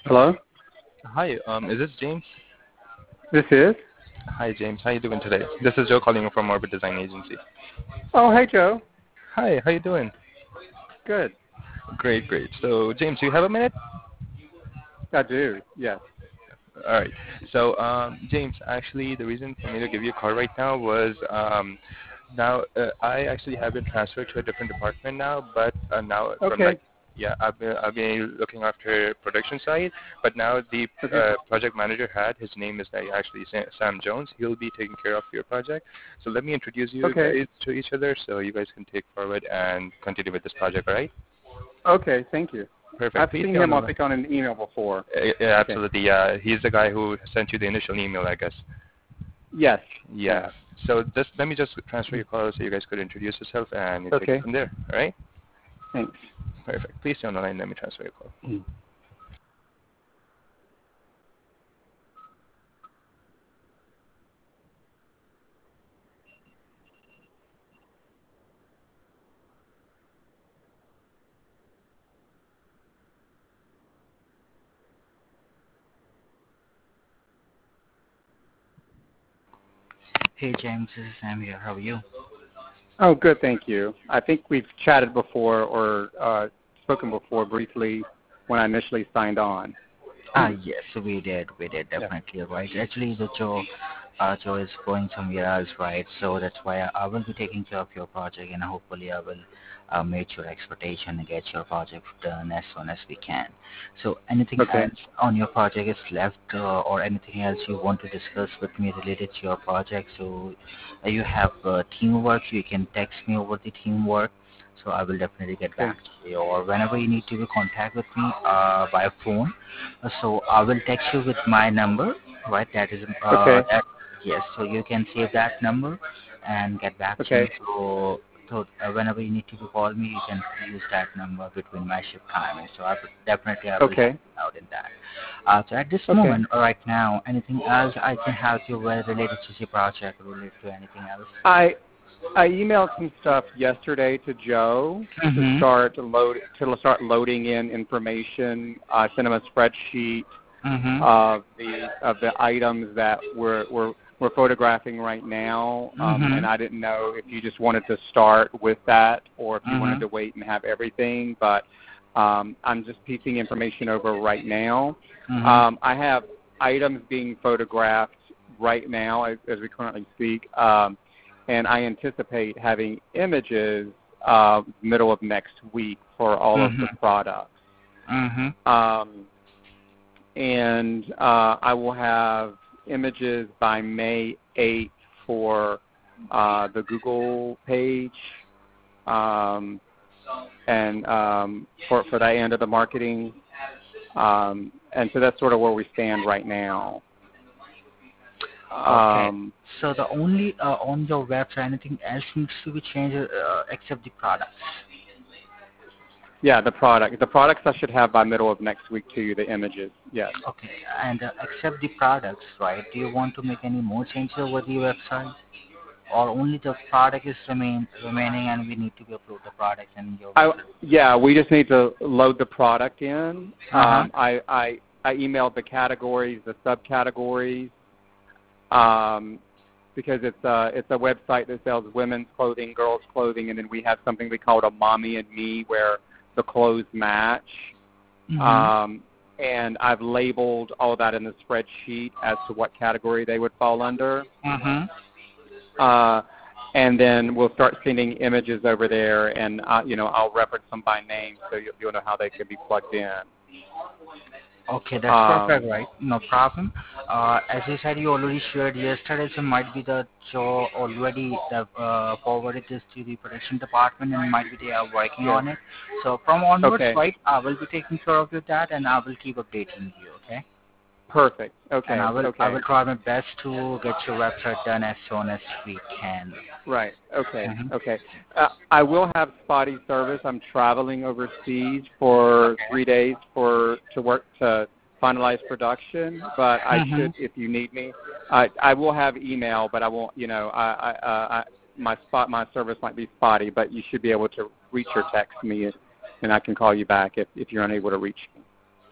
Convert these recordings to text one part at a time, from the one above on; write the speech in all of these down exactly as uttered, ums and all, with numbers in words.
Hello? Hi, um, is this James? This is? Hi, James. How you doing today? This is Joe calling you from Orbit Design Agency. Oh, hey, Joe. Hi, how you doing? Good. Great, great. So, James, do you have a minute? I do, yes. All right. So, um, James, actually, the reason for me to give you a call right now was um, now uh, I actually have been transferred to a different department now, but uh, now from Okay, like yeah, I've been I've been looking after production side, but now the okay, uh, project manager had his name is uh, actually Sa- Sam Jones. He'll be taking care of your project. So let me introduce you okay, guys to each other so you guys can take forward and continue with this project. All right? okay, thank you. Perfect. I've Please seen stay on him, the I line. think, on an email before. Uh, yeah, Okay. absolutely. Yeah, he's the guy who sent you the initial email, I guess. Yes, Yeah. yes. So just let me just transfer your call so you guys could introduce yourself and you take it Okay, from there. All right? thanks. Perfect. Please stay on the line. Let me transfer your call. Mm. Hey James, this is Sam here. How are you? Oh, good, thank you. I think we've chatted before or uh, spoken before briefly when I initially signed on. Ah, yes, we did. We did Yeah. definitely, right? Actually, the Joe, uh, Joe is going somewhere else, right? So that's why I, I will be taking care of your project, and hopefully I will uh, meet your expectation and get your project done as soon as we can. So anything Okay. else on your project is left, uh, or anything else you want to discuss with me related to your project? So uh, you have uh, teamwork. You can text me over the teamwork. So I will definitely get Okay. back to you. Or whenever you need to be contact with me uh, by phone, uh, so I will text you with my number, right? That is, uh, Okay. that, yes. So you can save that number and get back to Okay. me. So, so uh, whenever you need to be call me, you can use that number between my shift timing. So I will, definitely I will help Okay. you out in that. Uh, so at this Okay. moment, right now, anything else I can help you with related to the project, related to anything else? I I emailed some stuff yesterday to Joe to Mm-hmm. start load to start loading in information. I sent him a spreadsheet Mm-hmm. of the of the items that we're we're we're photographing right now, um, Mm-hmm. and I didn't know if you just wanted to start with that or if you wanted Mm-hmm. to wait and have everything. But um, I'm just piecing information over right now. Mm-hmm. Um, I have items being photographed right now as, as we currently speak. Um, and I anticipate having images uh, middle of next week for all of the Mm-hmm. products. Mm-hmm. Um, and uh, I will have images by May eighth for uh, the Google page um, and um, for, for that end of the marketing. Um, and so that's sort of where we stand right now. Okay. Um, So the only uh, on your website, anything else needs to be changed uh, except the products. yeah, the product. The products I should have by middle of next week to you, the images, yes. Okay. And uh, except the products, right? Do you want to make any more changes over the website, or only the product is remain remaining, and we need to be upload the product in your I, website? yeah, we just need to load the product in. Uh huh. Um, I, I, I emailed the categories, the subcategories, um, because it's a, it's a website that sells women's clothing, girls' clothing, and then we have something we call a mommy and me where the clothes match. Mhm. Um, and I've labeled all that in the spreadsheet as to what category they would fall under. Mhm. Uh, and then we'll start sending images over there, and uh, you know I'll reference them by name so you'll, you'll know how they can be plugged in. Okay, that's perfect, Um, right? No problem. Uh, as you said, you already shared yesterday, so might be the Joe already uh, forwarded this to the production department, and might be they are working yes. on it. So from onwards, Okay. right, I will be taking care of with that, and I will keep updating you, okay? Perfect. And I Okay. will I Okay. will try my best to get your website done as soon as we can. Right. Okay. Mm-hmm. Okay. Uh, I will have spotty service. I'm traveling overseas for Okay. three days for to work to finalize production, but I Mm-hmm. should, if you need me, I I will have email, but I won't. You know, I I, uh, I my spot my service might be spotty, but you should be able to reach or text me, and I can call you back if if you're unable to reach me.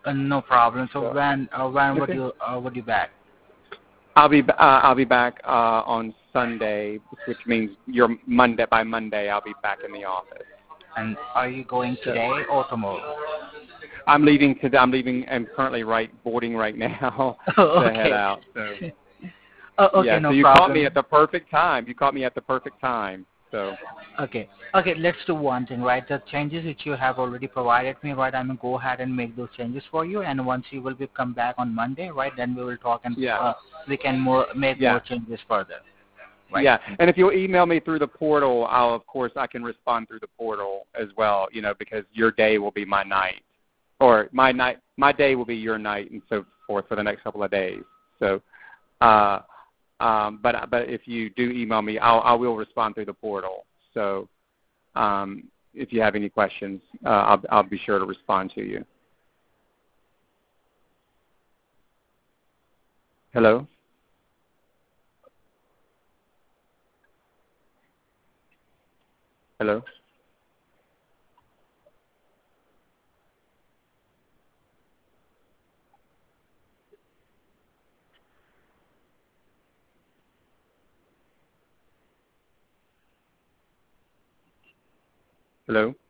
Uh, no problem. So So, when uh, when would okay. you uh, would you back? I'll be uh, I'll be back uh, on Sunday, which means you're Monday by Monday. I'll be back in the office. And are you going So, today or tomorrow? I'm leaving today. I'm leaving. I'm currently right boarding right now Oh, to okay. head out. So Oh, okay, yeah. no So you problem. caught me at the perfect time. You caught me at the perfect time. So Okay. Okay, let's do one thing, right? The changes which you have already provided me, right? I'm going to go ahead and make those changes for you. And once you will be come back on Monday, right, then we will talk and yeah. uh, we can more make Yeah. more changes further. Right? Yeah. And if you'll email me through the portal, I'll, of course, I can respond through the portal as well, you know, because your day will be my night. Or my night, my day will be your night and so forth for the next couple of days. So, uh, um, but but if you do email me, I'll, I will respond through the portal. So um, if you have any questions, uh, I'll, I'll be sure to respond to you. Hello? Hello? Hello?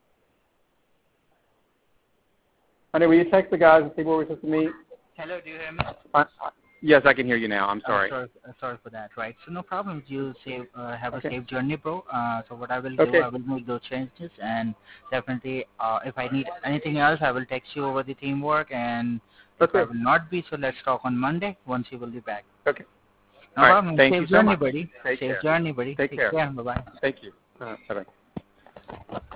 Honey, will you text the guys and see where we're supposed to meet? Hello, do you hear me? Uh, yes, I can hear you now. I'm sorry. Uh, sorry, uh, sorry for that, right? So no problem. You save, uh, have Okay. a safe journey, bro. Uh, so what I will Okay. do, I will make those changes, and definitely, uh, if I need anything else, I will text you over the teamwork, and if Okay. I will not be, so let's talk on Monday once you will be back. Okay. No All right. problem. Thank safe you so journey, much. buddy. Take safe care. journey, buddy. Take, Take care. care. Bye bye. Thank you. Uh, bye bye.